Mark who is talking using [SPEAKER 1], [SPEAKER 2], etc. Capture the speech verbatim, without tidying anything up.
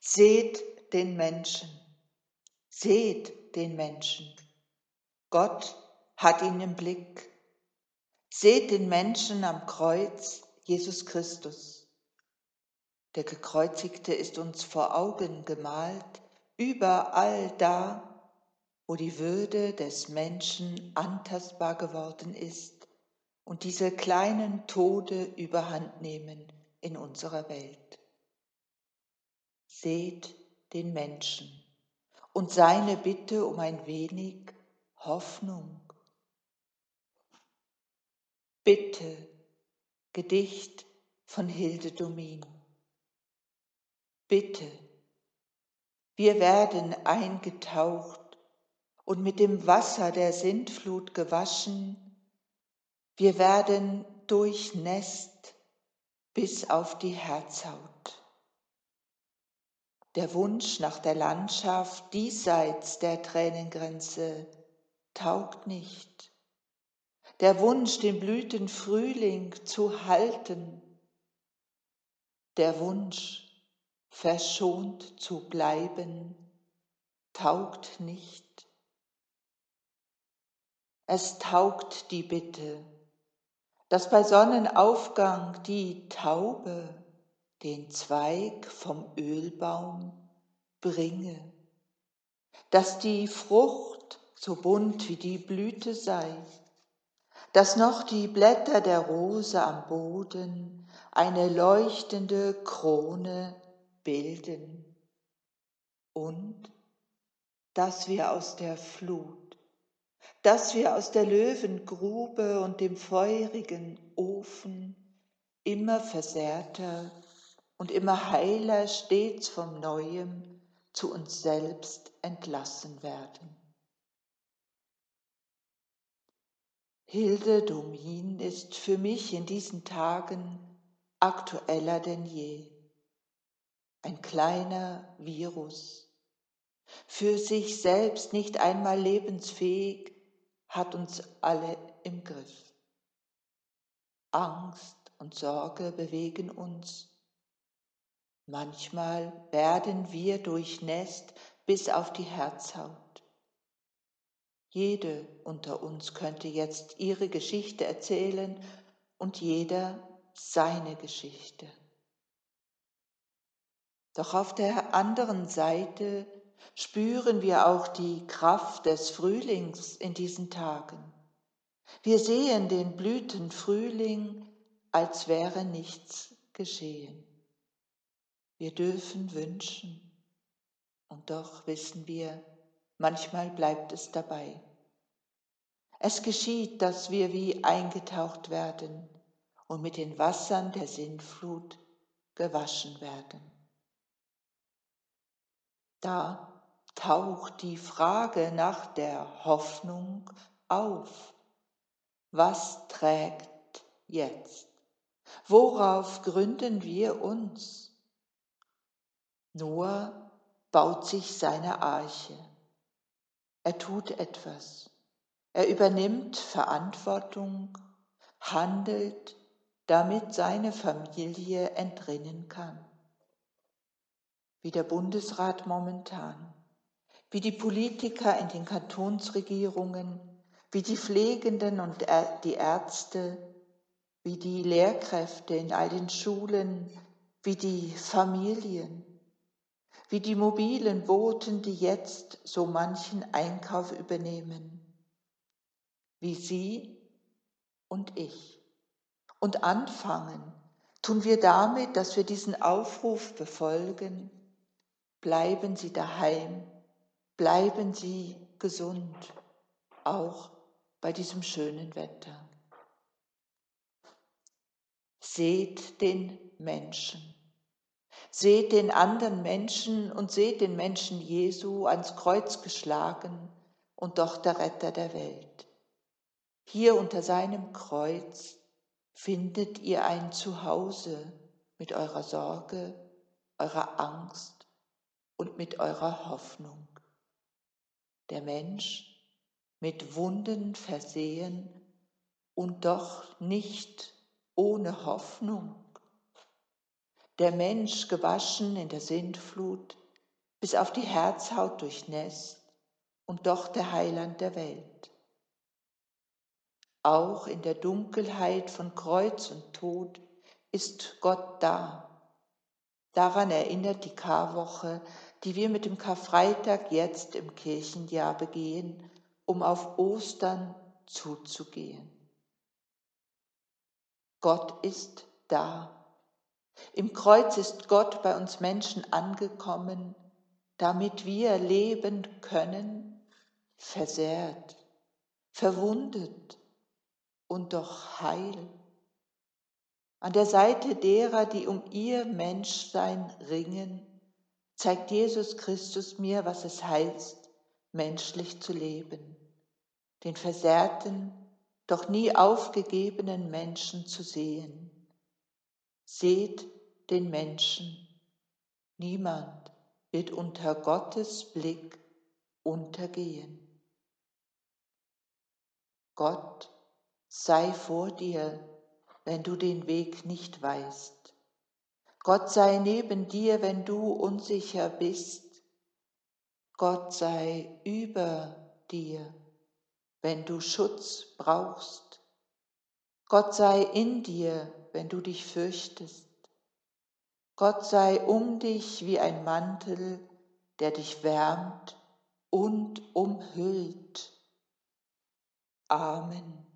[SPEAKER 1] Seht den Menschen, seht den Menschen. Gott hat ihn im Blick. Seht den Menschen am Kreuz, Jesus Christus. Der Gekreuzigte ist uns vor Augen gemalt, überall da, wo die Würde des Menschen antastbar geworden ist und diese kleinen Tode überhand nehmen in unserer Welt. Seht den Menschen und seine Bitte um ein wenig Hoffnung. Bitte, Gedicht von Hilde Domin. Bitte, wir werden eingetaucht und mit dem Wasser der Sintflut gewaschen. Wir werden durchnässt bis auf die Herzhaut. Der Wunsch nach der Landschaft diesseits der Tränengrenze taugt nicht. Der Wunsch, den Blütenfrühling zu halten, der Wunsch, verschont zu bleiben, taugt nicht. Es taugt die Bitte, dass bei Sonnenaufgang die Taube den Zweig vom Ölbaum bringe, dass die Frucht so bunt wie die Blüte sei, dass noch die Blätter der Rose am Boden eine leuchtende Krone bilden und dass wir aus der Flut, dass wir aus der Löwengrube und dem feurigen Ofen immer versehrter und immer heiler stets vom Neuem zu uns selbst entlassen werden. Hilde Domin ist für mich in diesen Tagen aktueller denn je. Ein kleiner Virus, für sich selbst nicht einmal lebensfähig, hat uns alle im Griff. Angst und Sorge bewegen uns. Manchmal werden wir durchnässt bis auf die Herzhaut. Jede unter uns könnte jetzt ihre Geschichte erzählen und jeder seine Geschichte. Doch auf der anderen Seite spüren wir auch die Kraft des Frühlings in diesen Tagen. Wir sehen den Blütenfrühling, als wäre nichts geschehen. Wir dürfen wünschen und doch wissen wir, manchmal bleibt es dabei. Es geschieht, dass wir wie eingetaucht werden und mit den Wassern der Sintflut gewaschen werden. Da taucht die Frage nach der Hoffnung auf. Was trägt jetzt? Worauf gründen wir uns? Noah baut sich seine Arche. Er tut etwas. Er übernimmt Verantwortung, handelt, damit seine Familie entrinnen kann. Wie der Bundesrat momentan, wie die Politiker in den Kantonsregierungen, wie die Pflegenden und die Ärzte, wie die Lehrkräfte in all den Schulen, wie die Familien, wie die mobilen Boten, die jetzt so manchen Einkauf übernehmen, wie Sie und ich. Und anfangen tun wir damit, dass wir diesen Aufruf befolgen: Bleiben Sie daheim, bleiben Sie gesund, auch bei diesem schönen Wetter. Seht den Menschen, seht den anderen Menschen und seht den Menschen Jesu ans Kreuz geschlagen und doch der Retter der Welt. Hier unter seinem Kreuz findet ihr ein Zuhause mit eurer Sorge, eurer Angst und mit eurer Hoffnung. Der Mensch mit Wunden versehen und doch nicht ohne Hoffnung. der Mensch gewaschen in der Sintflut, bis auf die Herzhaut durchnässt und doch der Heiland der Welt. Auch in der Dunkelheit von Kreuz und Tod ist Gott da. Daran erinnert die Karwoche, die wir mit dem Karfreitag jetzt im Kirchenjahr begehen, um auf Ostern zuzugehen. Gott ist da. Im Kreuz ist Gott bei uns Menschen angekommen, damit wir leben können, versehrt, verwundet und doch heil. An der Seite derer, die um ihr Menschsein ringen, zeigt Jesus Christus mir, was es heißt, menschlich zu leben, den versehrten, doch nie aufgegebenen Menschen zu sehen. Seht den Menschen. Niemand wird unter Gottes Blick untergehen. Gott sei vor dir, wenn du den Weg nicht weißt. Gott sei neben dir, wenn du unsicher bist. Gott sei über dir, wenn du Schutz brauchst. Gott sei in dir, wenn du dich fürchtest. Gott sei um dich wie ein Mantel, der dich wärmt und umhüllt. Amen.